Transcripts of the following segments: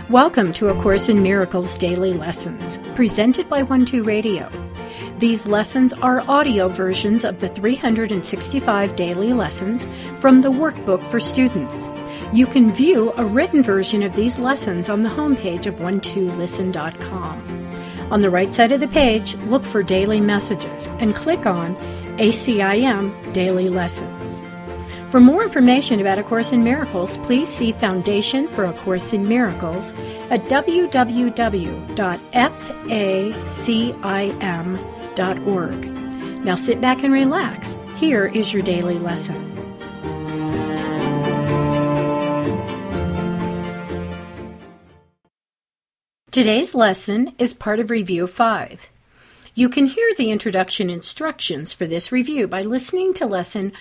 Welcome to A Course in Miracles Daily Lessons, presented by 12 Radio. These lessons are audio versions of the 365 daily lessons from the workbook for students. You can view a written version of these lessons on the homepage of 12listen.com. On the right side of the page, look for Daily Messages and click on ACIM Daily Lessons. For more information about A Course in Miracles, please see Foundation for A Course in Miracles at www.facim.org. Now sit back and relax. Here is your daily lesson. Today's lesson is part of Review 5. You can hear the introduction instructions for this review by listening to Lesson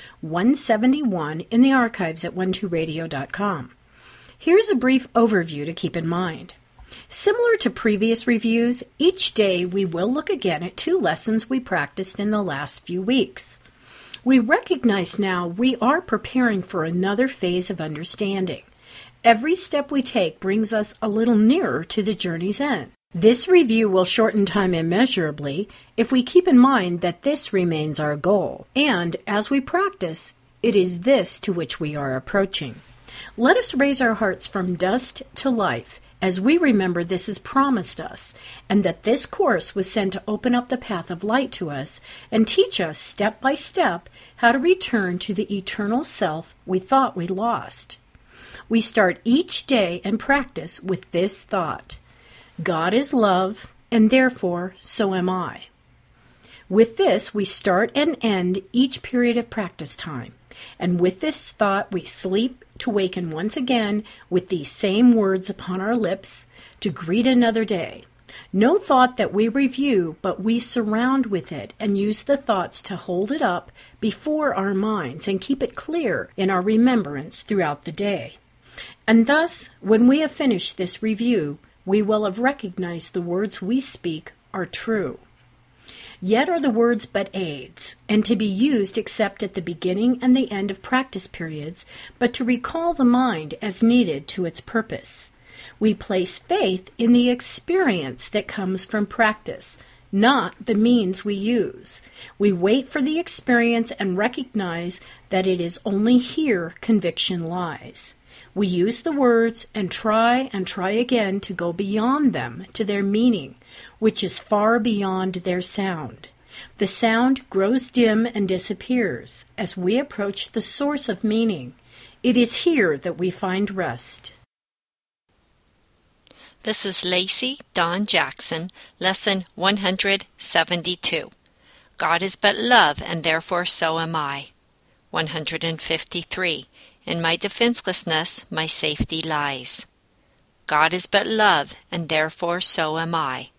171 in the archives at 12radio.com. Here's a brief overview to keep in mind. Similar to previous reviews, each day we will look again at 2 lessons we practiced in the last few weeks. We recognize now we are preparing for another phase of understanding. Every step we take brings us a little nearer to the journey's end. This review will shorten time immeasurably if we keep in mind that this remains our goal, and as we practice, it is this to which we are approaching. Let us raise our hearts from dust to life as we remember this is promised us, and that this course was sent to open up the path of light to us and teach us step by step how to return to the eternal self we thought we lost. We start each day and practice with this thought: God is love, and therefore so am I. With this, we start and end each period of practice time. And with this thought, we sleep to waken once again with these same words upon our lips to greet another day. No thought that we review, but we surround with it and use the thoughts to hold it up before our minds and keep it clear in our remembrance throughout the day. And thus, when we have finished this review, we will have recognized the words we speak are true. Yet are the words but aids, and to be used except at the beginning and the end of practice periods, but to recall the mind as needed to its purpose. We place faith in the experience that comes from practice, not the means we use. We wait for the experience and recognize that it is only here conviction lies. We use the words and try again to go beyond them to their meaning, which is far beyond their sound. The sound grows dim and disappears as we approach the source of meaning. It is here that we find rest. This is Lacey Dawn Jackson, Lesson 172. God is but love, and therefore so am I. 153. In my defenselessness, my safety lies. God is but love, and therefore so am I.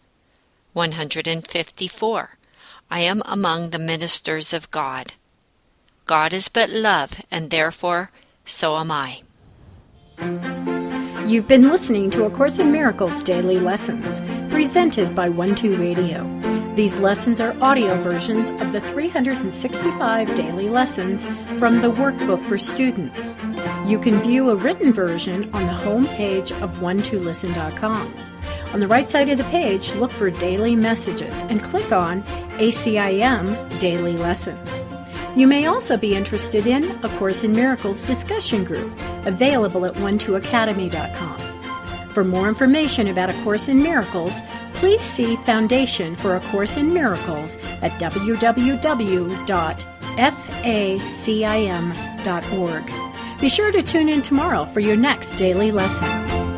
154. I am among the ministers of God. God is but love, and therefore so am I. You've been listening to A Course in Miracles Daily Lessons, presented by 12 Radio. These lessons are audio versions of the 365 daily lessons from the workbook for students. You can view a written version on the home page of 12listen.com. On the right side of the page, look for Daily Messages and click on ACIM Daily Lessons. You may also be interested in A Course in Miracles discussion group, available at 12academy.com. For more information about A Course in Miracles, please see Foundation for A Course in Miracles at www.facim.org. Be sure to tune in tomorrow for your next daily lesson.